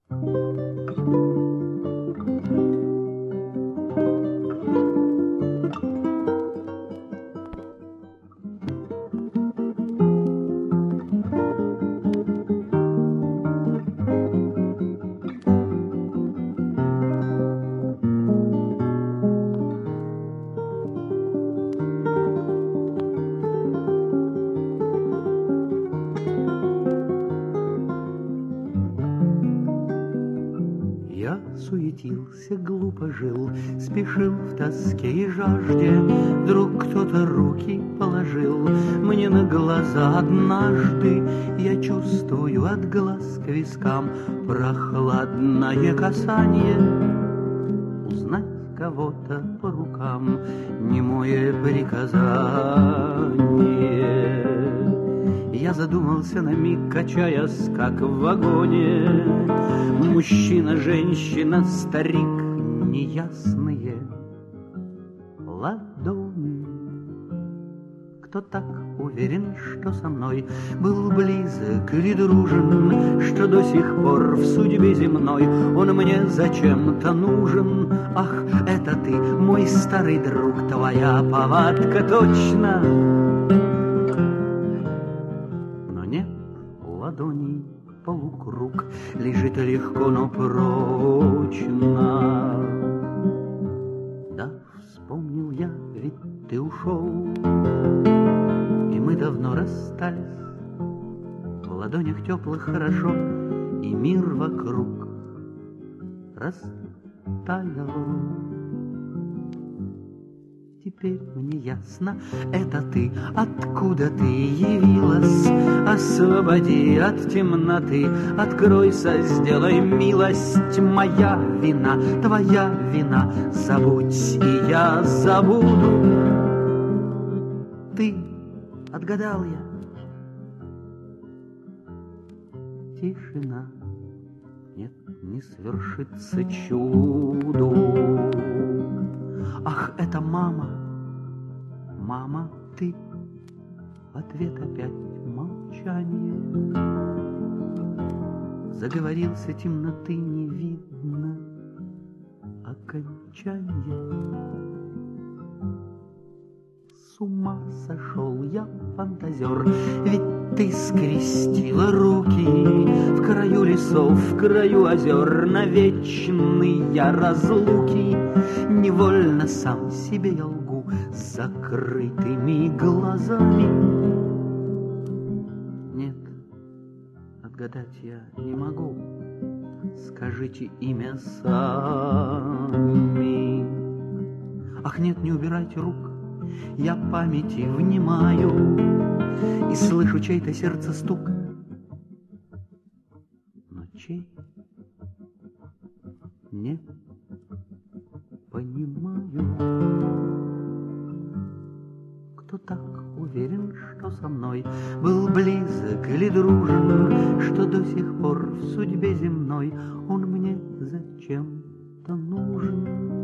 Суетился, глупо жил, спешил в тоске и жажде. Вдруг кто-то руки положил мне на глаза однажды. Я чувствую от глаз к вискам прохладное касание. Узнать кого-то по рукам немое приказание. Я задумался на миг, качаясь, как в вагоне. Мужчина, женщина, старик, неясные ладони. Кто так уверен, что со мной был близок или дружен, что до сих пор в судьбе земной он мне зачем-то нужен? Ах, это ты, мой старый друг, твоя повадка точно. Ладоней полукруг лежит легко, но прочно. Да, вспомнил я, ведь ты ушел, и мы давно расстались. В ладонях теплых хорошо, и мир вокруг растаял. Теперь мне ясно, это ты, откуда ты явилась. Освободи от темноты, откройся, сделай милость. Моя вина, твоя вина, забудь, и я забуду. Ты, отгадал я. Тишина, нет, не свершится чуду. Ах, это мама, мама, ты. В ответ опять молчание. Заговорился, темноты не видно окончания. С ума сошел я, фантазер, ведь ты скрестила руки в краю лесов, в краю озер, на вечные разлуки. Невольно сам себе я лгу с закрытыми глазами. Нет, отгадать я не могу. Скажите имя сами. Ах, нет, не убирайте рук. Я памяти внимаю и слышу чей-то сердце стук. Но чей? Не понимаю. Кто так уверен, что со мной был близок или дружен, что до сих пор в судьбе земной он мне зачем-то нужен?